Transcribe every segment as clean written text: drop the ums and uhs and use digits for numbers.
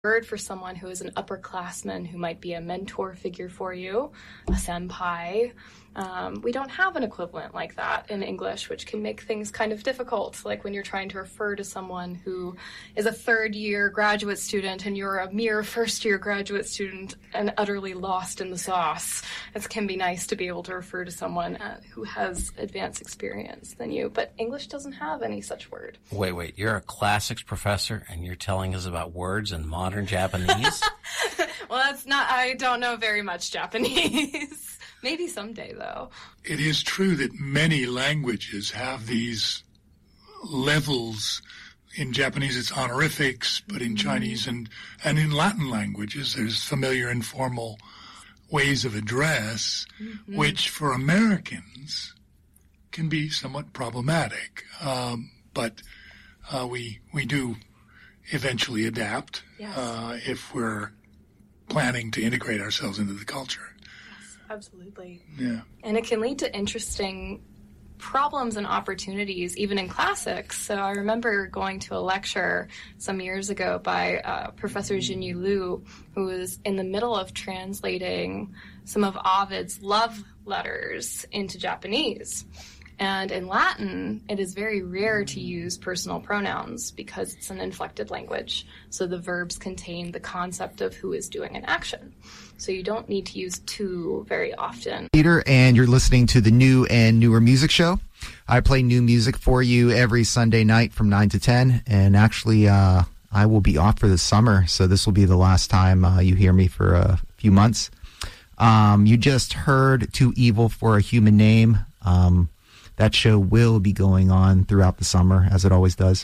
word for someone who is an upperclassman who might be a mentor figure for you, a senpai. We don't have an equivalent like that in English, which can make things kind of difficult, like when you're trying to refer to someone who is a third-year graduate student and you're a mere first-year graduate student and utterly lost in the sauce. It can be nice to be able to refer to someone who has advanced experience than you, but English doesn't have any such word. Wait, you're a classics professor and you're telling us about words in modern Japanese? Well, I don't know very much Japanese. Maybe someday, though. It is true that many languages have these levels. In Japanese, it's honorifics, but in Chinese and in Latin languages, there's familiar and formal ways of address, which for Americans can be somewhat problematic. But we do eventually adapt if we're planning to integrate ourselves into the culture. Absolutely. Yeah. And it can lead to interesting problems and opportunities, even in classics. So I remember going to a lecture some years ago by Professor Jinyu Liu, who was in the middle of translating some of Ovid's love letters into Japanese. And in Latin, it is very rare to use personal pronouns because it's an inflected language. So the verbs contain the concept of who is doing an action. So you don't need to use to very often. Peter, and you're listening to the New and Newer Music Show. I play new music for you every Sunday night from 9 to 10. And actually, I will be off for the summer. So this will be the last time you hear me for a few months. You just heard Too Evil for a Human Name. That show will be going on throughout the summer, as it always does.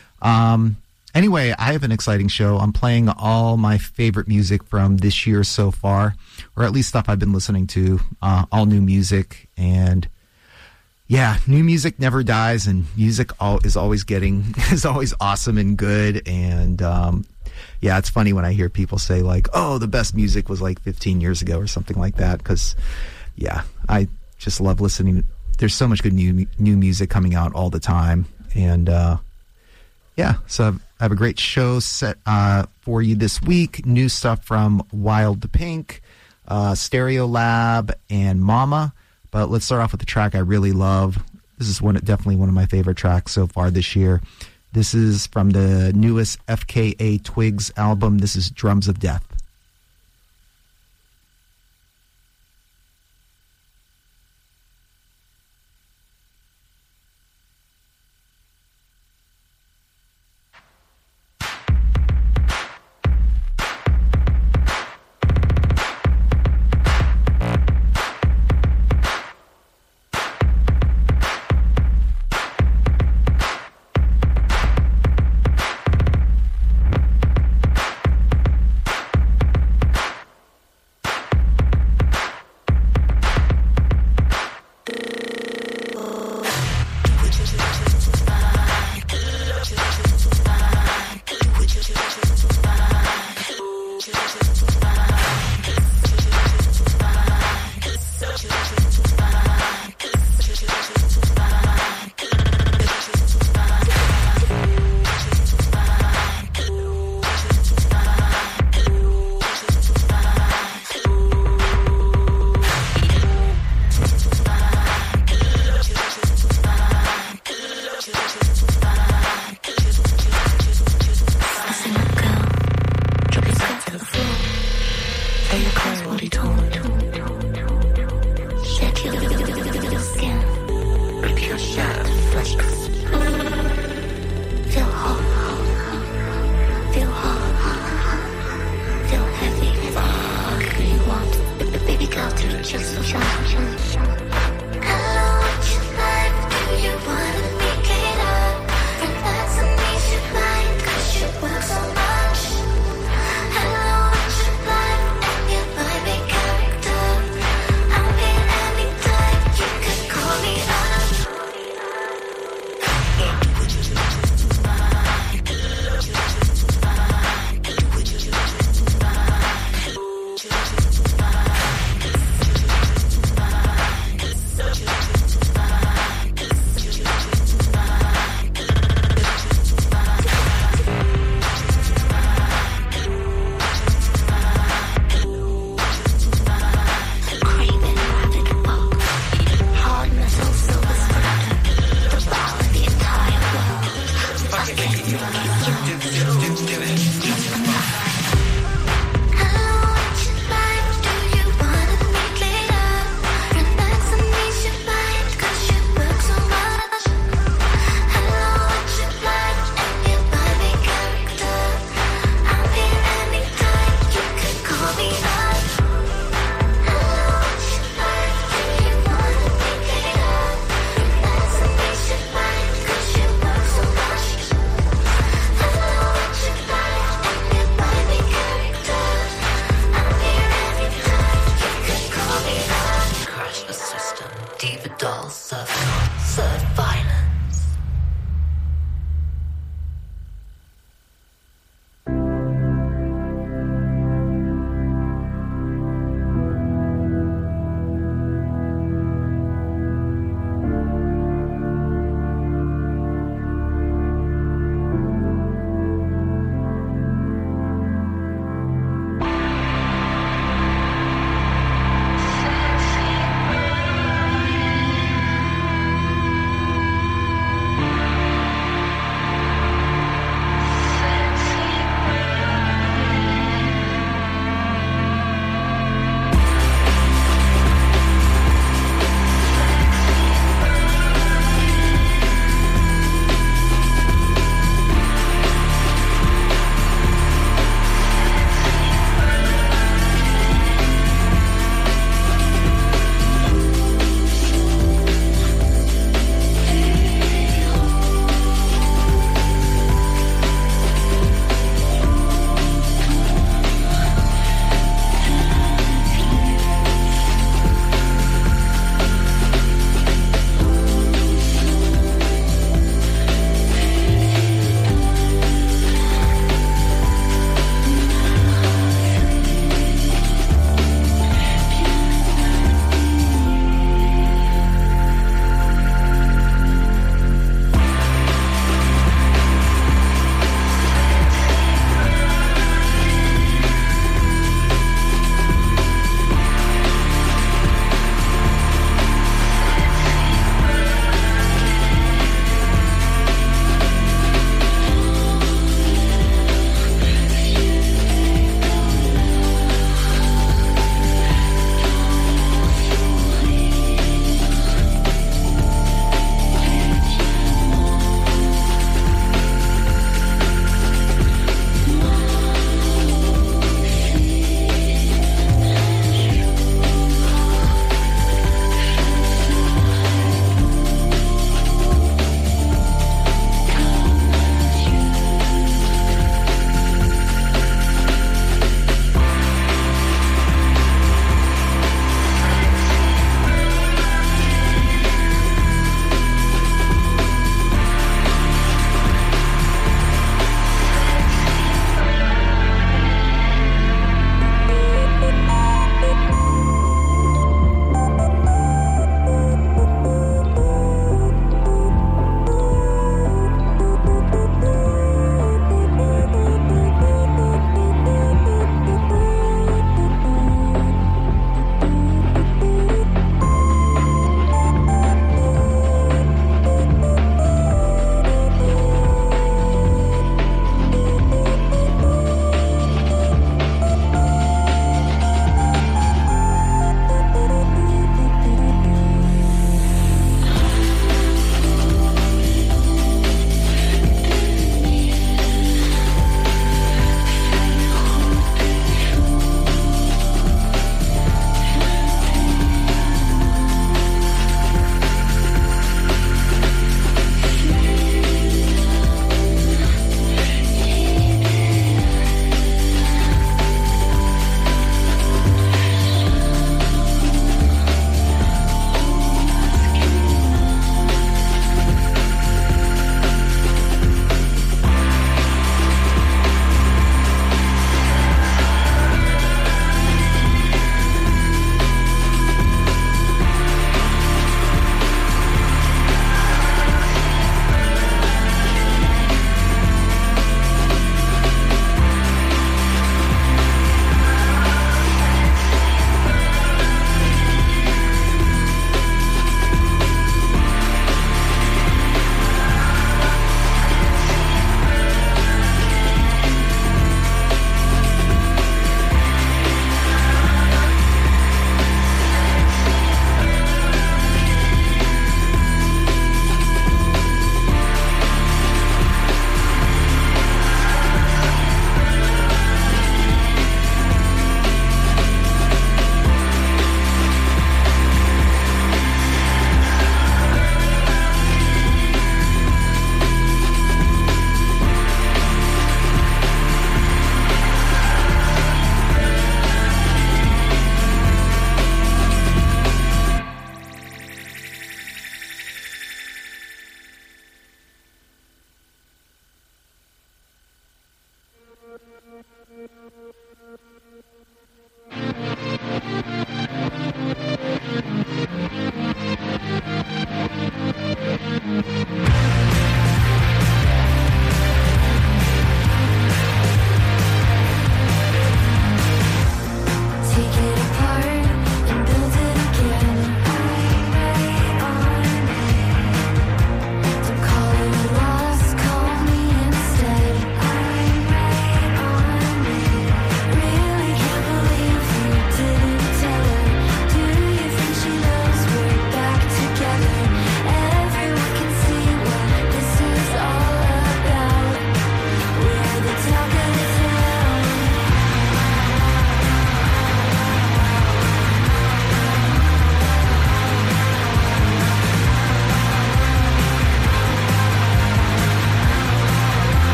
Anyway, I have an exciting show. I'm playing all my favorite music from this year so far, or at least stuff I've been listening to, all new music. And yeah, new music never dies, and music is always awesome and good. And yeah, it's funny when I hear people say like, oh, the best music was like 15 years ago or something like that, because yeah, I just love listening. There's so much good new music coming out all the time. And yeah, so I have a great show set for you this week. New stuff from Wild the Pink, Stereo Lab, and Mama. But let's start off with the track I really love. This is definitely one of my favorite tracks so far this year. This is from the newest FKA Twigs album. This is Drums of Death.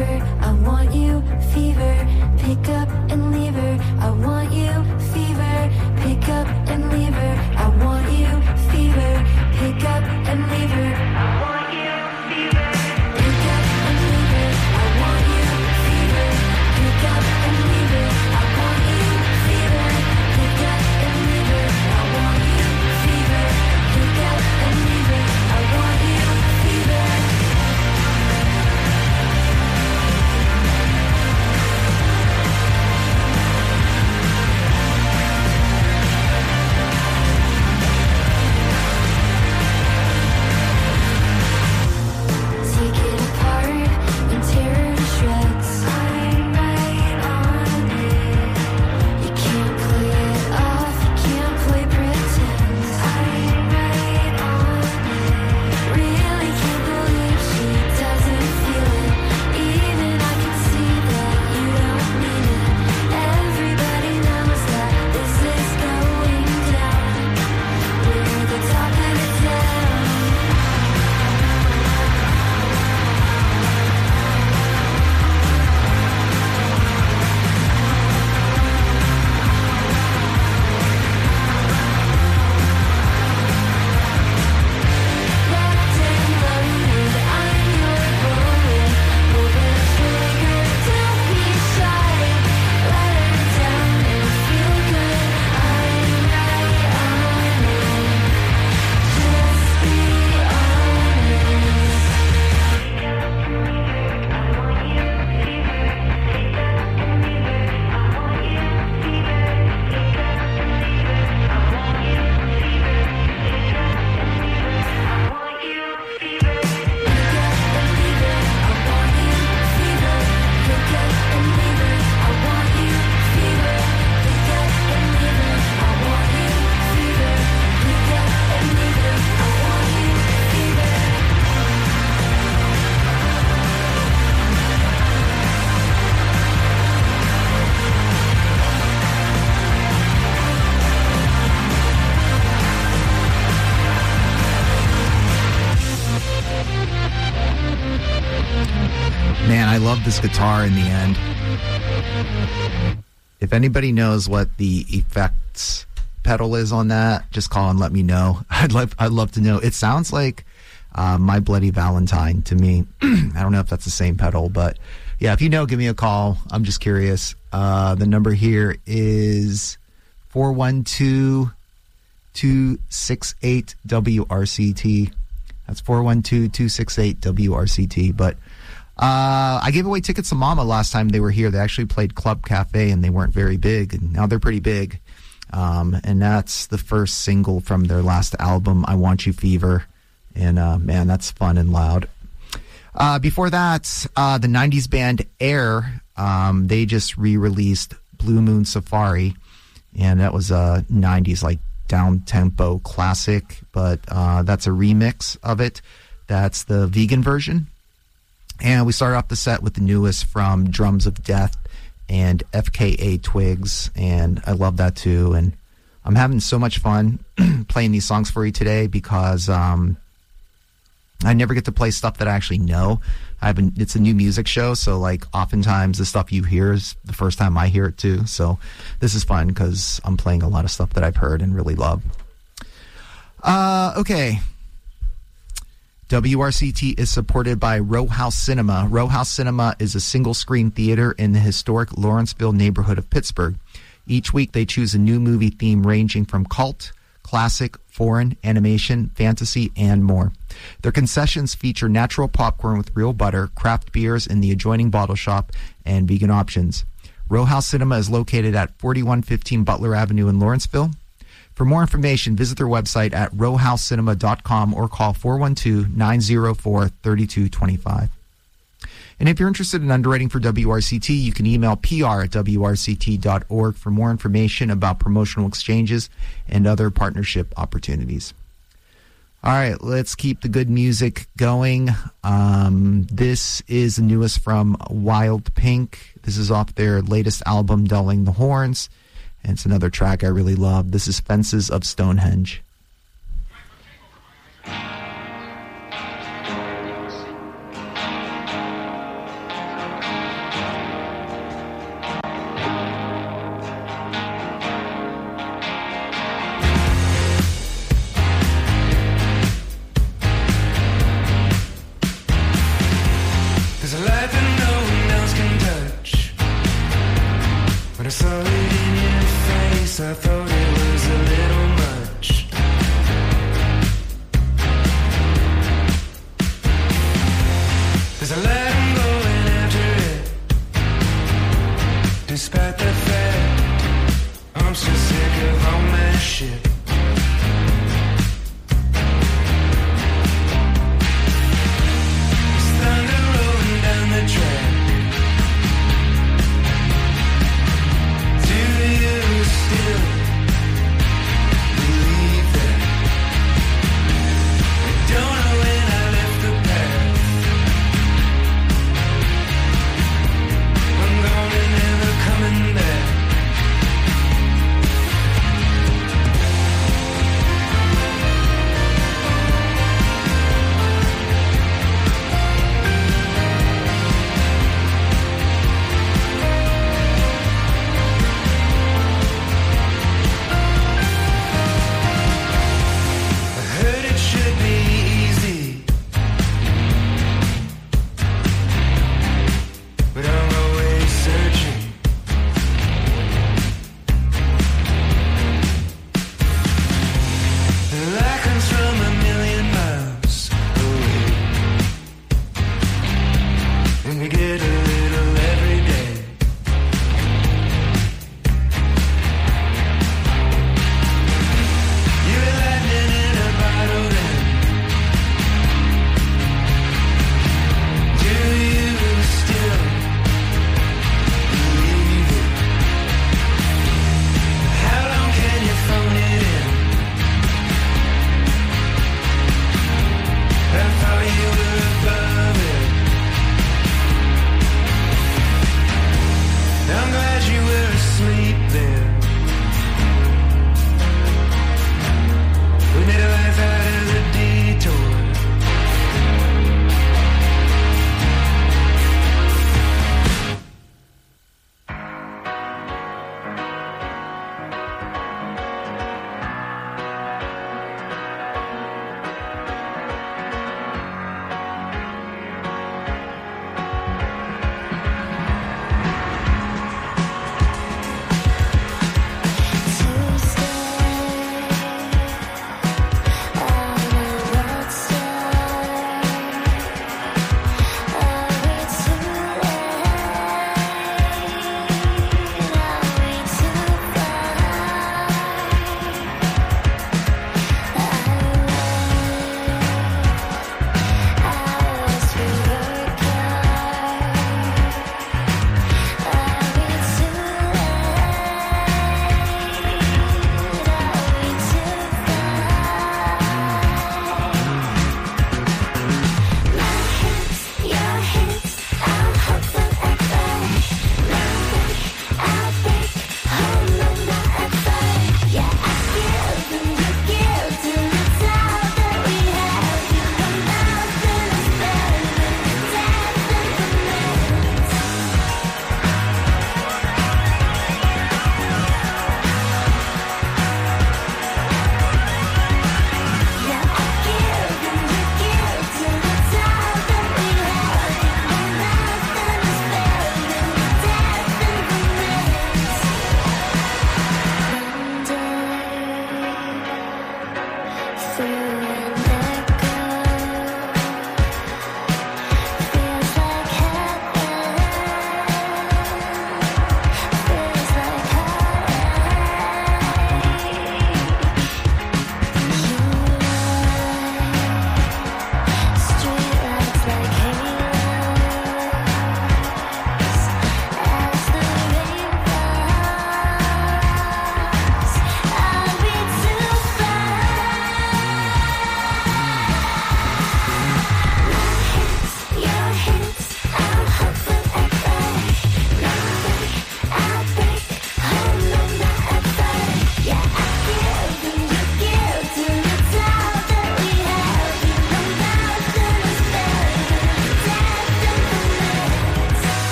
fever, I want you, fever. Pick up and leave her, I want you, fever. Pick up and leave her, I want you, fever. Pick up and leave her, I want you, fever. Pick up and leave her, I want you, fever. Pick up and leave her, I want you, fever. Pick up and leave her, I want you, fever. Pick up and leave her, I want you, fever. Take it apart and tear it to shreds. I'm right on it. You can't play it off, you can't play pretend. I'm right on it. Really can't believe she doesn't feel it. Even I can see that you don't mean it. Everybody knows that this is going down. We're the talk of the town. Locked and loaded, I'm your bullet. Pull the trigger, don't be shy. Let her down and feel good. I'm right on it. Just be honest. Man, I love this guitar in the end. If anybody knows what the effects pedal is on that, just call and let me know. I'd love to know. It sounds like My Bloody Valentine to me. I don't know if that's the same pedal, but yeah, if you know, give me a call. I'm just curious. The number here is 412-268-WRCT. That's 412-268-WRCT. But I gave away tickets to Mama last time they were here. They actually played Club Cafe, and they weren't very big, and now they're pretty big. And that's the first single from their last album, I Want You Fever. And man, that's fun and loud. Before that, the 90s band Air, they just re-released Blue Moon Safari, and that was a 90s like down-tempo classic, but that's a remix of it. That's the vegan version. And we started off the set with the newest from Drums of Death and FKA Twigs, and I love that too. And I'm having so much fun playing these songs for you today because I never get to play stuff that I actually know. It's a new music show, so like oftentimes the stuff you hear is the first time I hear it too. So this is fun because I'm playing a lot of stuff that I've heard and really love. Okay. WRCT is supported by Row House Cinema. Row House Cinema is a single-screen theater in the historic Lawrenceville neighborhood of Pittsburgh. Each week they choose a new movie theme ranging from cult, classic, foreign, animation, fantasy, and more. Their concessions feature natural popcorn with real butter, craft beers in the adjoining bottle shop, and vegan options. Row House Cinema is located at 4115 Butler Avenue in Lawrenceville. For more information, visit their website at rowhousecinema.com or call 412-904-3225. And if you're interested in underwriting for WRCT, you can email pr@wrct.org for more information about promotional exchanges and other partnership opportunities. All right, let's keep the good music going. This is the newest from Wild Pink. This is off their latest album, Dulling the Horns. And it's another track I really love. This is Fences of Stonehenge. There's a light that no one else can touch. When I saw it in your face, I thought it was a little much. There's a light I'm going after it. Despite the fact I'm so sick of all my shit. There's thunder rolling down the track. Do you still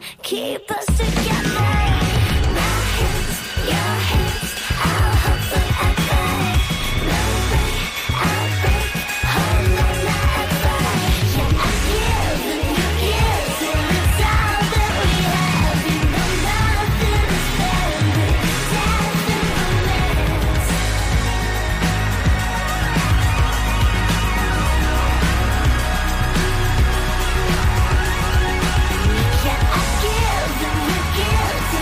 keep us together. My hands, your hands, our hopes are at bay. No way, I'll break, hold on that way. Yeah, I give and you give till it's all that we have. You know nothing is better than death and romance. Yeah, I give and you give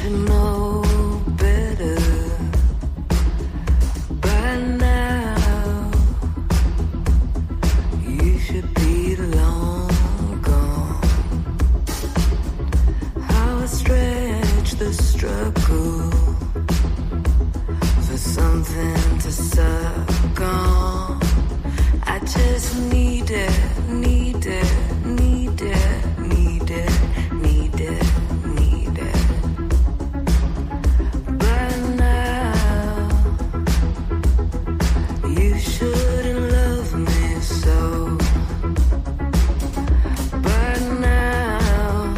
should know better by now. You should be long gone. How I stretch the struggle for something to suck on. I just need it, need it, need it, need it, need it, need it. By now, you shouldn't love me so. By now,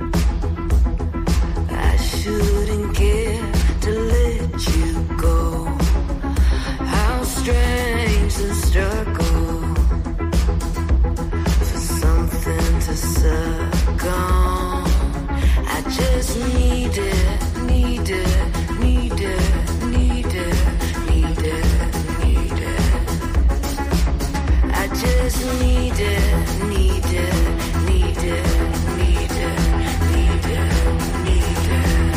I shouldn't get to let you go. How strange the struggle for something to suck on. I just need it, need it, need it, need it, need it, need it. I just need it, need it, need it, need it, need it, need it.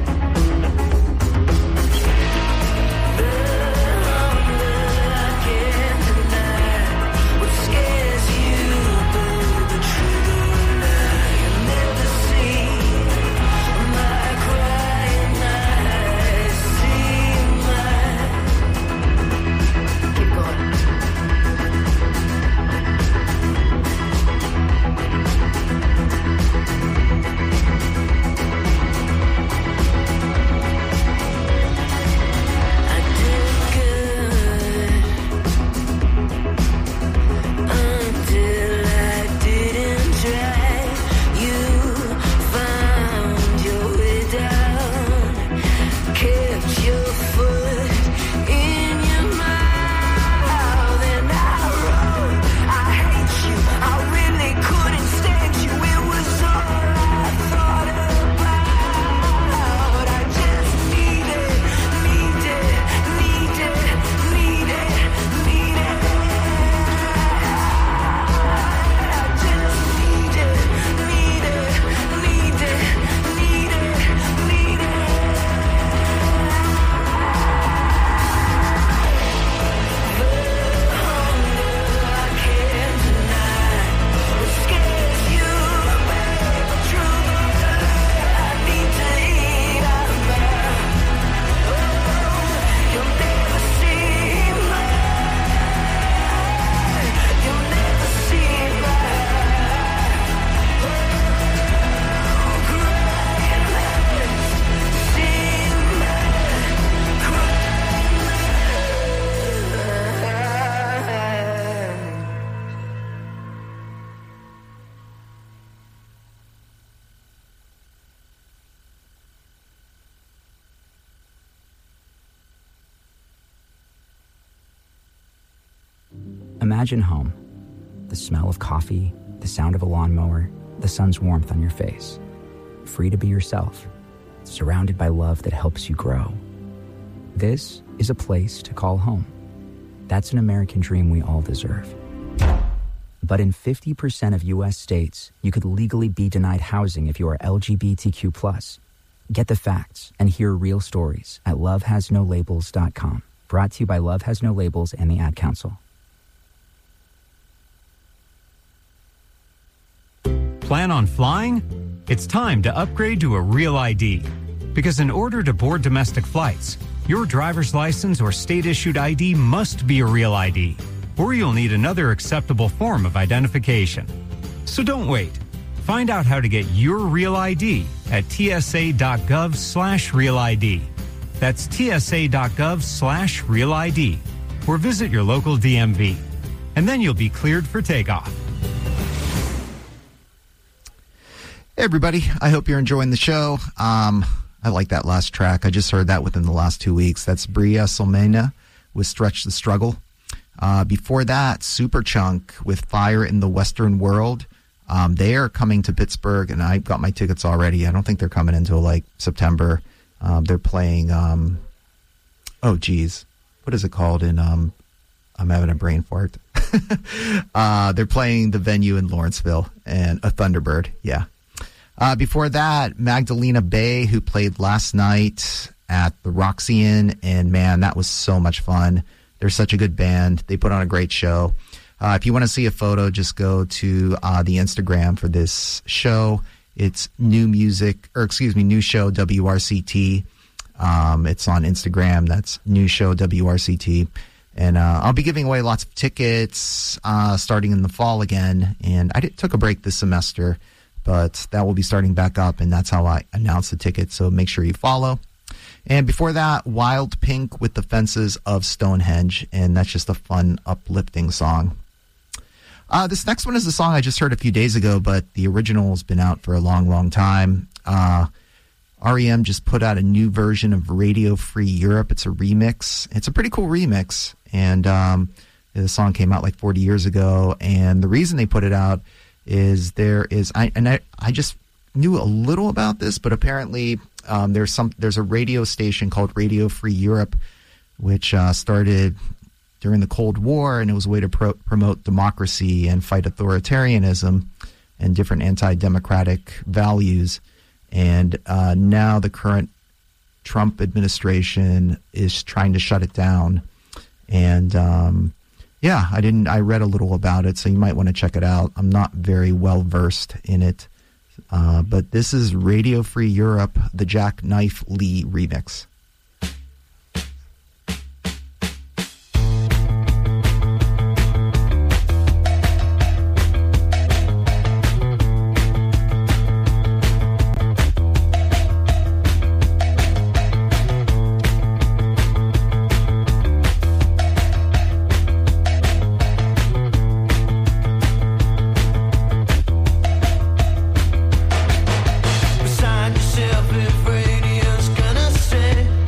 Imagine home. The smell of coffee, the sound of a lawnmower, the sun's warmth on your face. Free to be yourself, surrounded by love that helps you grow. This is a place to call home. That's an American dream we all deserve. But in 50% of U.S. states, you could legally be denied housing if you are LGBTQ+. Get the facts and hear real stories at lovehasnolabels.com. Brought to you by Love Has No Labels and the Ad Council. Plan on flying? It's time to upgrade to a Real ID. Because in order to board domestic flights, your driver's license or state-issued ID must be a Real ID, or you'll need another acceptable form of identification. So don't wait. Find out how to get your Real ID at tsa.gov/Real ID. That's tsa.gov/Real ID. Or visit your local DMV. And then you'll be cleared for takeoff. Hey everybody, I hope you're enjoying the show. I like that last track. I just heard that within the last 2 weeks. That's Bria Solmena with Stretch the Struggle. Before that, Superchunk with Fire in the Western World. They are coming to Pittsburgh, and I got my tickets already. I don't think they're coming until like September. They're playing, what is it called in, I'm having a brain fart. They're playing the venue in Lawrenceville, and a Thunderbird, yeah. Before that, Magdalena Bay, who played last night at the Roxy Inn, and man, that was so much fun. They're such a good band. They put on a great show. If you want to see a photo, just go to the Instagram for this show. It's New Show WRCT. It's on Instagram. That's New Show WRCT. And I'll be giving away lots of tickets starting in the fall again. And I took a break this semester, but that will be starting back up, and that's how I announce the tickets. So make sure you follow. And before that, Wild Pink with the Fences of Stonehenge, and that's just a fun, uplifting song. This next one is a song I just heard a few days ago, but the original has been out for a long, long time. REM just put out a new version of Radio Free Europe. It's a remix. It's a pretty cool remix, and the song came out like 40 years ago, and the reason they put it out is I just knew a little about this, but apparently there's a radio station called Radio Free Europe, which started during the Cold War, and it was a way to promote democracy and fight authoritarianism and different anti-democratic values. And now the current Trump administration is trying to shut it down. And I read a little about it, so you might want to check it out. I'm not very well versed in it. But this is Radio Free Europe, the Jack Knife Lee remix. Beside yourself if radio's gonna say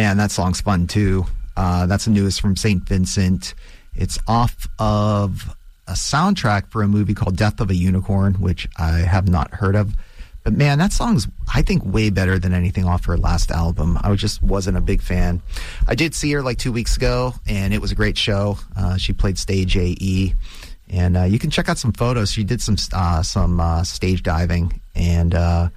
man, that song's fun too. That's the newest from St. Vincent. It's off of a soundtrack for a movie called Death of a Unicorn, which I have not heard of. But man, that song's, I think, way better than anything off her last album. I just wasn't a big fan. I did see her like 2 weeks ago, and it was a great show. She played Stage AE, and you can check out some photos. She did some stage diving, and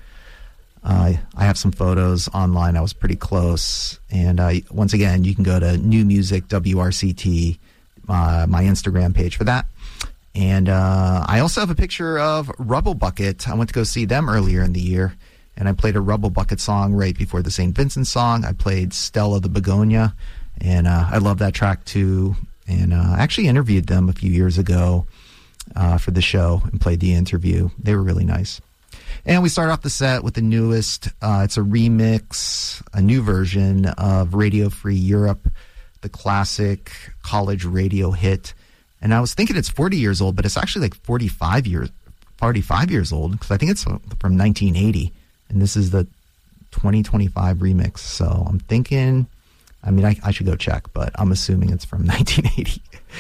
I have some photos online. I was pretty close. And once again, you can go to New Music WRCT, my Instagram page for that. And I also have a picture of Rubble Bucket. I went to go see them earlier in the year, and I played a Rubble Bucket song right before the St. Vincent song. I played Stella the Begonia, and I love that track too. And I actually interviewed them a few years ago for the show and played the interview. They were really nice. And we start off the set with the newest. It's a remix, a new version of Radio Free Europe, the classic college radio hit. And I was thinking it's 40 years old, but it's actually like 45 years old, because I think it's from 1980. And this is the 2025 remix. So I'm thinking, I mean, I should go check, but I'm assuming it's from 1980.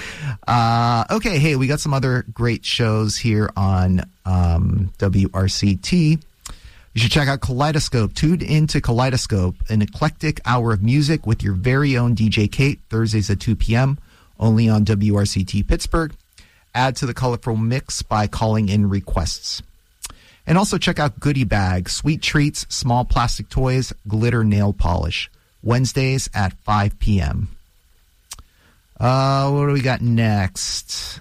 Okay, hey, we got some other great shows here on WRCT. You should check out Kaleidoscope. Tune into Kaleidoscope, an eclectic hour of music with your very own DJ Kate, Thursdays at 2 p.m., only on WRCT Pittsburgh. Add to the colorful mix by calling in requests. And also check out Goodie Bag, sweet treats, small plastic toys, glitter nail polish. Wednesdays at 5 p.m. What do we got next?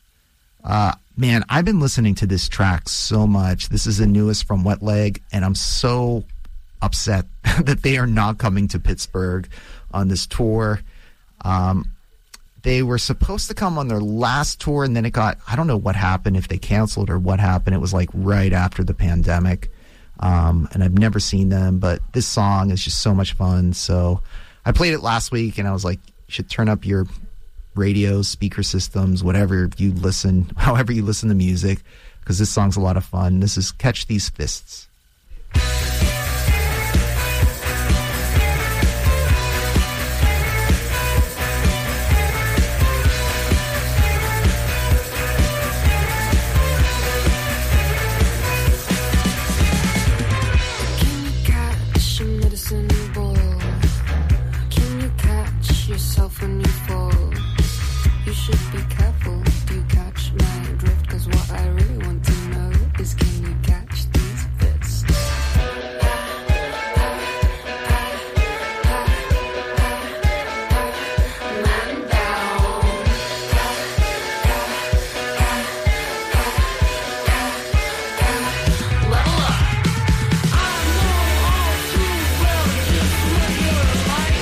Man, I've been listening to this track so much. This is the newest from Wet Leg, and I'm so upset that they are not coming to Pittsburgh on this tour. They were supposed to come on their last tour, and then it got, I don't know what happened, if they canceled or what happened. It was like right after the pandemic. And I've never seen them, but this song is just so much fun. So I played it last week, and I was like, you should turn up your radios, speaker systems, whatever you listen, however you listen to music, because this song's a lot of fun. This is Catch These Fists. When you fall, you should be careful. Do you catch my drift? 'Cause what I really want to know is, can you catch these fists? Man down. Level up. I know all too well just what you're like.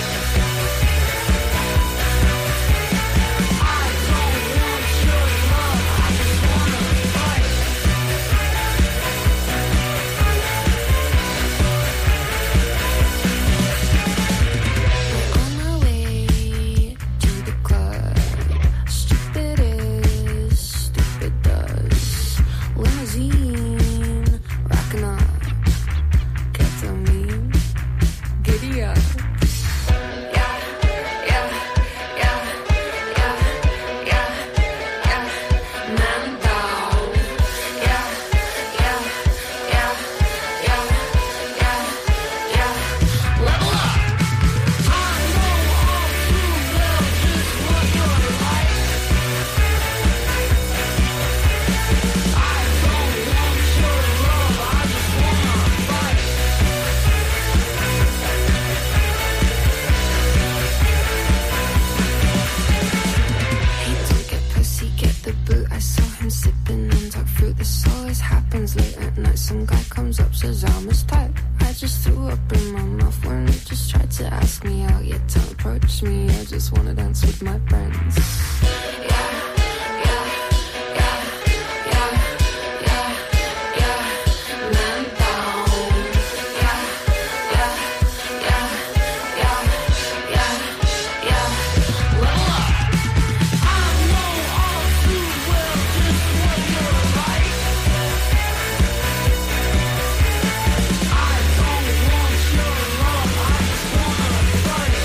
Some guy comes up, says I'm his type. I just threw up in my mouth when he just tried to ask me out. Yet don't approach me, I just wanna dance with my friends. Man down. Level up. I know all too well just what you're like. I don't want your love, I just wanna fight.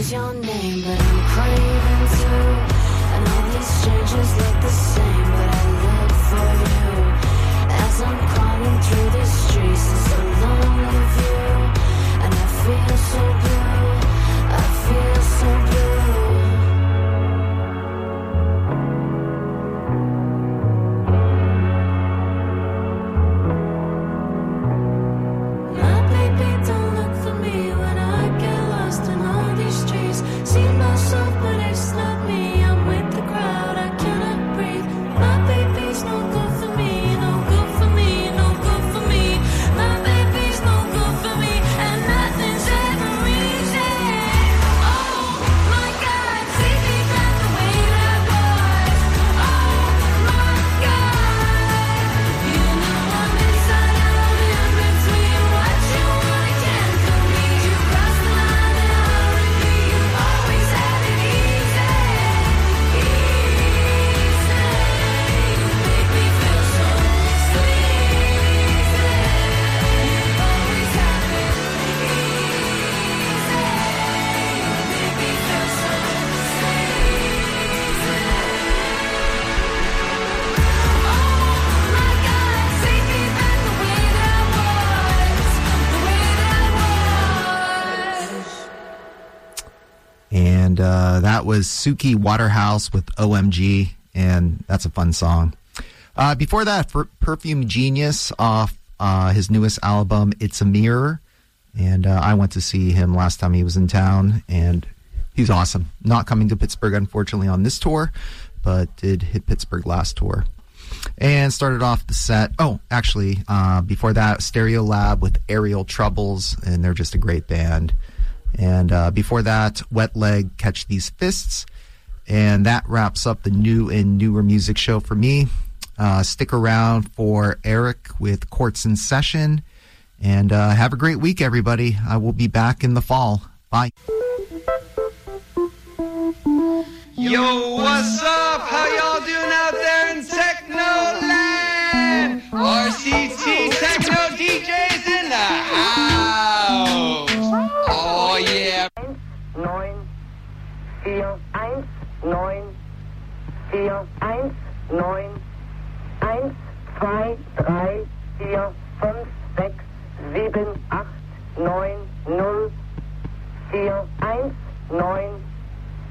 is your name, but I'm craving too. And all these strangers look the same, but I look for you. As I'm crawling through the streets, it's a lonely view. And I feel so blue, I feel so blue. My baby don't look for me when I get lost in all these streets. See myself, but it's not me. I'm with the crowd, I cannot breathe. My baby's no good for me, no good for me, no good for me. My baby's no good for me, and nothing's ever easy. Oh my God, take me back the way that I was. Oh my God, you know I'm inside out in between what you want and can't believe. You crossed the line and I repeat, you always had it easy, easy. You make me feel so sleazy. You've always had it easy. You make me feel so sleazy. Oh my God, take me back the way that I was, the way that I was. And that was Suki Waterhouse with OMG, and that's a fun song. Before that, Perfume Genius off his newest album, It's a Mirror. And I went to see him last time he was in town, and he's awesome. Not coming to Pittsburgh, unfortunately, on this tour, but did hit Pittsburgh last tour. And started off the set. Oh, actually, before that, Stereo Lab with Aerial Troubles, and they're just a great band. And before that, Wet Leg, Catch These Fists. And that wraps up the new and newer music show for me. Stick around for Eric with Courts in Session. And have a great week, everybody. I will be back in the fall. Bye. Yo, what's up? How y'all doing out there in Techno Land? RCT Techno DJs in the house. Oh yeah. 9, 4, 1, 9, 4, 1, 9, 1, 2, 3, 4, 5, 6, 7, 8, 9, 0, 4, 1, 9,